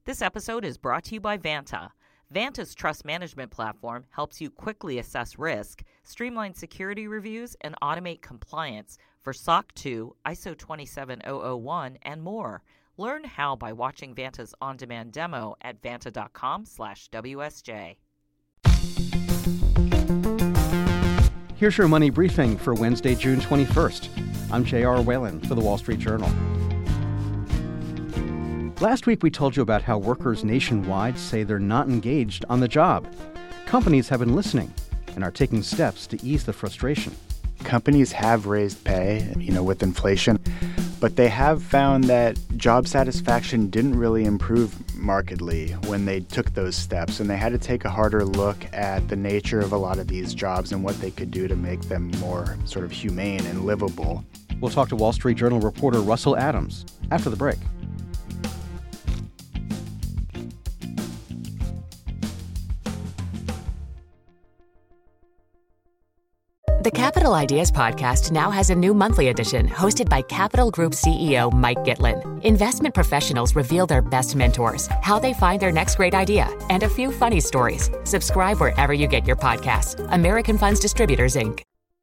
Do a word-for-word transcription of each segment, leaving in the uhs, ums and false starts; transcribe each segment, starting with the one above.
This episode is brought to you by Vanta. Vanta's trust management platform helps you quickly assess risk, streamline security reviews, and automate compliance for S O C two, I S O twenty-seven thousand one, and more. Learn how by watching Vanta's on-demand demo at vanta.com slash WSJ. Here's your money briefing for Wednesday, June twenty-first. I'm J R. Whalen for The Wall Street Journal. Last week, we told you about how workers nationwide say they're not engaged on the job. Companies have been listening and are taking steps to ease the frustration. Companies have raised pay, you know, with inflation, but they have found that job satisfaction didn't really improve markedly when they took those steps, and they had to take a harder look at the nature of a lot of these jobs and what they could do to make them more sort of humane and livable. We'll talk to Wall Street Journal reporter Russell Adams after the break. The Capital Ideas Podcast now has a new monthly edition hosted by Capital Group C E O Mike Gitlin. Investment professionals reveal their best mentors, how they find their next great idea, and a few funny stories. Subscribe wherever you get your podcasts. American Funds Distributors, Incorporated.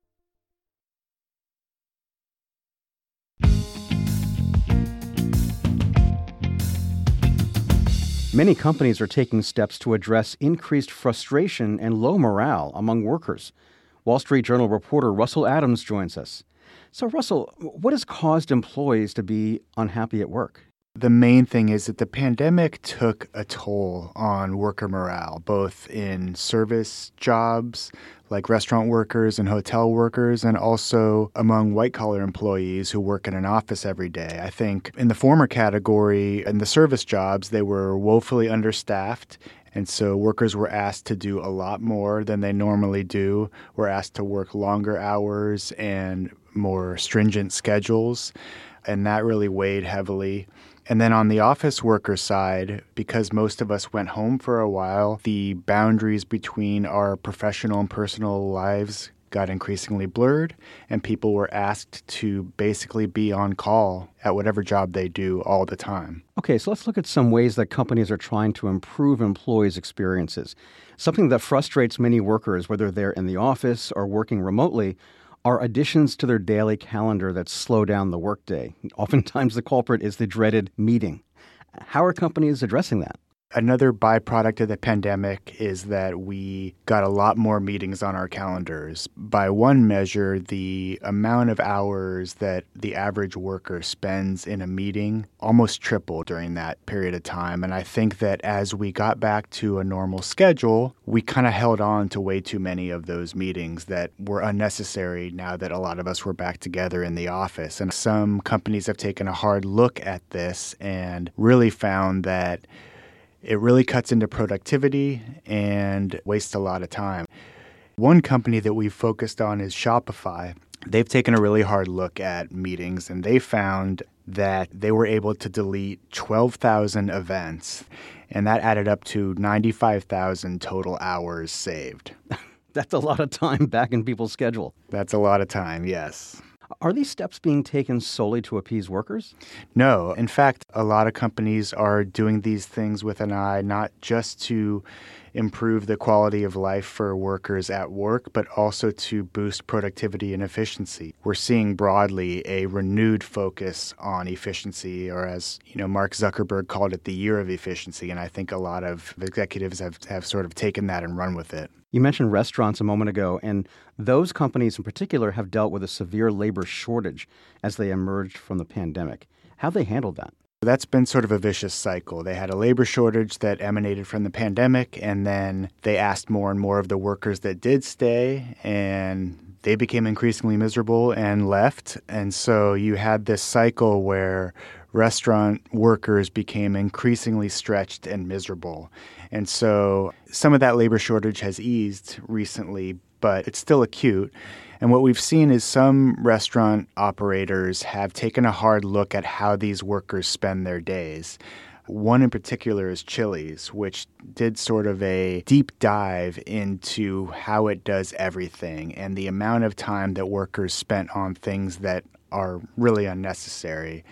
Many companies are taking steps to address increased frustration and low morale among workers. Wall Street Journal reporter Russell Adams joins us. So, Russell, what has caused employees to be unhappy at work? The main thing is that the pandemic took a toll on worker morale, both in service jobs like restaurant workers and hotel workers, and also among white-collar employees who work in an office every day. I think in the former category, in the service jobs, they were woefully understaffed. And so workers were asked to do a lot more than they normally do, were asked to work longer hours and more stringent schedules, and that really weighed heavily. And then on the office worker side, because most of us went home for a while, the boundaries between our professional and personal lives got increasingly blurred, and people were asked to basically be on call at whatever job they do all the time. Okay, so let's look at some ways that companies are trying to improve employees' experiences. Something that frustrates many workers, whether they're in the office or working remotely, are additions to their daily calendar that slow down the workday. Oftentimes the culprit is the dreaded meeting. How are companies addressing that? Another byproduct of the pandemic is that we got a lot more meetings on our calendars. By one measure, the amount of hours that the average worker spends in a meeting almost tripled during that period of time. And I think that as we got back to a normal schedule, we kind of held on to way too many of those meetings that were unnecessary now that a lot of us were back together in the office. And some companies have taken a hard look at this and really found that it really cuts into productivity and wastes a lot of time. One company that we've focused on is Shopify. They've taken a really hard look at meetings, and they found that they were able to delete twelve thousand events, and that added up to ninety-five thousand total hours saved. That's a lot of time back in people's schedule. That's a lot of time, yes. Are these steps being taken solely to appease workers? No. In fact, a lot of companies are doing these things with an eye not just to improve the quality of life for workers at work, but also to boost productivity and efficiency. We're seeing broadly a renewed focus on efficiency, or as you know, Mark Zuckerberg called it, the year of efficiency. And I think a lot of executives have, have sort of taken that and run with it. You mentioned restaurants a moment ago, and those companies in particular have dealt with a severe labor shortage as they emerged from the pandemic. How they handled that? That's been sort of a vicious cycle. They had a labor shortage that emanated from the pandemic, and then they asked more and more of the workers that did stay, and they became increasingly miserable and left. And so you had this cycle where restaurant workers became increasingly stretched and miserable. And so some of that labor shortage has eased recently, but it's still acute. And what we've seen is some restaurant operators have taken a hard look at how these workers spend their days. One in particular is Chili's, which did sort of a deep dive into how it does everything and the amount of time that workers spent on things that are really unnecessary.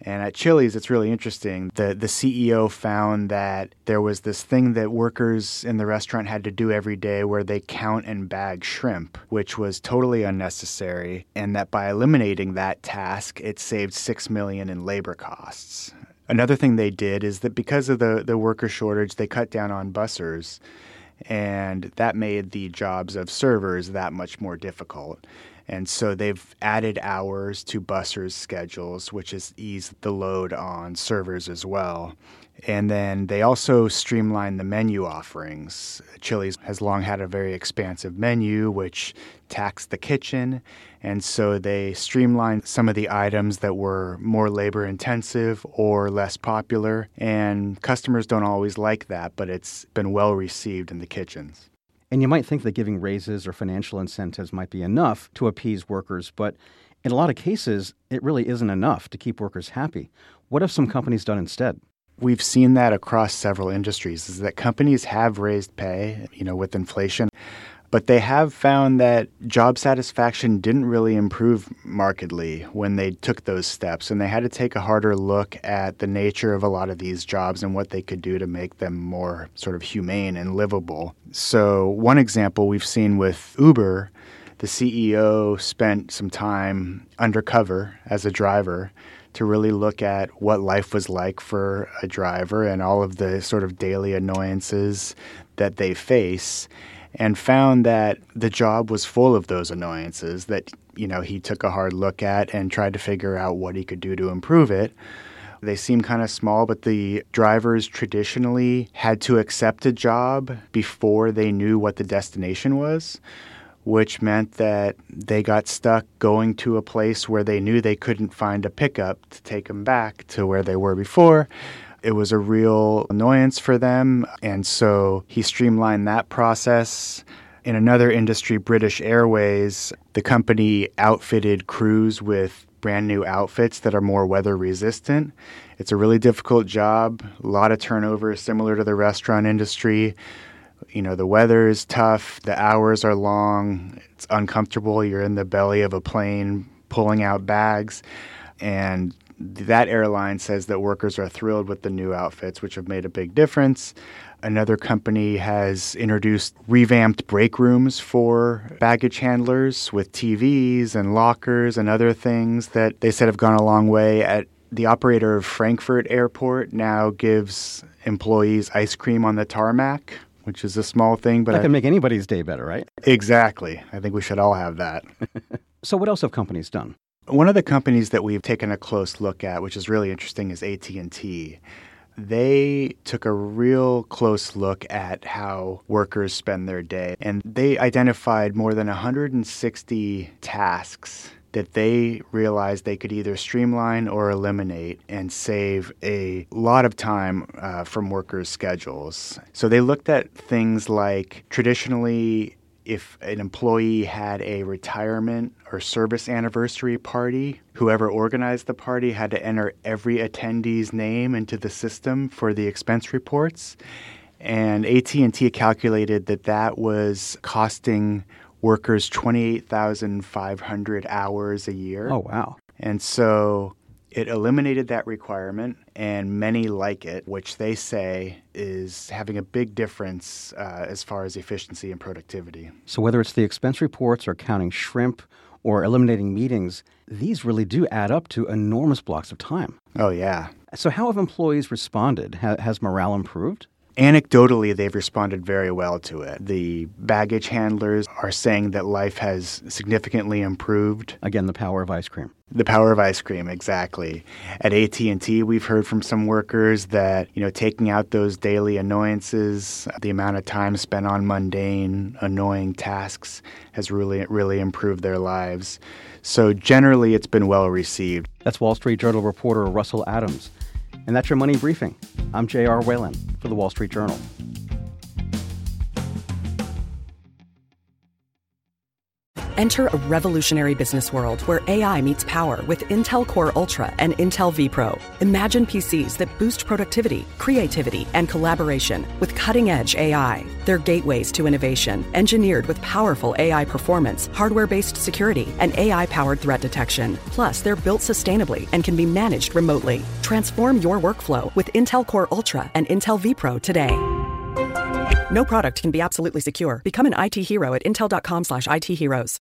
And at Chili's, it's really interesting. The the C E O found that there was this thing that workers in the restaurant had to do every day where they count and bag shrimp, which was totally unnecessary, and that by eliminating that task, it saved six million dollars in labor costs. Another thing they did is that because of the, the worker shortage, they cut down on bussers, and that made the jobs of servers that much more difficult. And so they've added hours to bussers' schedules, which has eased the load on servers as well. And then they also streamlined the menu offerings. Chili's has long had a very expansive menu, which taxed the kitchen. And so they streamlined some of the items that were more labor-intensive or less popular. And customers don't always like that, but it's been well received in the kitchens. And you might think that giving raises or financial incentives might be enough to appease workers, but in a lot of cases, it really isn't enough to keep workers happy. What have some companies done instead? We've seen that across several industries, is that companies have raised pay, you know, with inflation, but they have found that job satisfaction didn't really improve markedly when they took those steps, and they had to take a harder look at the nature of a lot of these jobs and what they could do to make them more sort of humane and livable. So one example we've seen with Uber, the C E O spent some time undercover as a driver to really look at what life was like for a driver and all of the sort of daily annoyances that they face, and found that the job was full of those annoyances that, you know, he took a hard look at and tried to figure out what he could do to improve it. They seem kind of small, but the drivers traditionally had to accept a job before they knew what the destination was, which meant that they got stuck going to a place where they knew they couldn't find a pickup to take them back to where they were before. It was a real annoyance for them, and so he streamlined that process. In another industry, British Airways, the company outfitted crews with brand new outfits that are more weather resistant. It's a really difficult job, a lot of turnover, similar to the restaurant industry. You know, the weather is tough, the hours are long, it's uncomfortable, you're in the belly of a plane pulling out bags, and that airline says that workers are thrilled with the new outfits, which have made a big difference. Another company has introduced revamped break rooms for baggage handlers with T Vs and lockers and other things that they said have gone a long way. At the operator of Frankfurt Airport now gives employees ice cream on the tarmac, which is a small thing, but that I, can make anybody's day better, right? Exactly. I think we should all have that. So what else have companies done? One of the companies that we've taken a close look at, which is really interesting, is A T and T. They took a real close look at how workers spend their day, and they identified more than one hundred sixty tasks that they realized they could either streamline or eliminate and save a lot of time uh, from workers' schedules. So they looked at things like traditionally, if an employee had a retirement or service anniversary party, whoever organized the party had to enter every attendee's name into the system for the expense reports. And A T and T calculated that that was costing workers twenty-eight thousand five hundred hours a year. Oh, wow. And so it eliminated that requirement, and many like it, which they say is having a big difference uh, as far as efficiency and productivity. So whether it's the expense reports or counting shrimp or eliminating meetings, these really do add up to enormous blocks of time. Oh, yeah. So how have employees responded? Ha- has morale improved? Anecdotally, they've responded very well to it. The baggage handlers are saying that life has significantly improved. Again, the power of ice cream. The power of ice cream, exactly. At A T and T, we've heard from some workers that, you know, taking out those daily annoyances, the amount of time spent on mundane, annoying tasks has really, really improved their lives. So generally, it's been well received. That's Wall Street Journal reporter Russell Adams. And that's your Money Briefing. I'm J R. Whalen for The Wall Street Journal. Enter a revolutionary business world where A I meets power with Intel Core Ultra and Intel vPro. Imagine P Cs that boost productivity, creativity, and collaboration with cutting-edge A I. They're gateways to innovation, engineered with powerful A I performance, hardware-based security, and A I-powered threat detection. Plus, they're built sustainably and can be managed remotely. Transform your workflow with Intel Core Ultra and Intel vPro today. No product can be absolutely secure. Become an I T hero at intel dot com slash I T heroes.